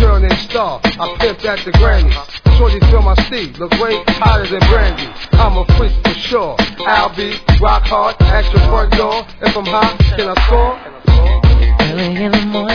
girl named Star, I pimped at the Granny. Shorty feel my steed, look great, hotter than brandy. I'm a freak for sure. I'll be rock hard at your front door. If I'm hot, can I score? Early in the morning.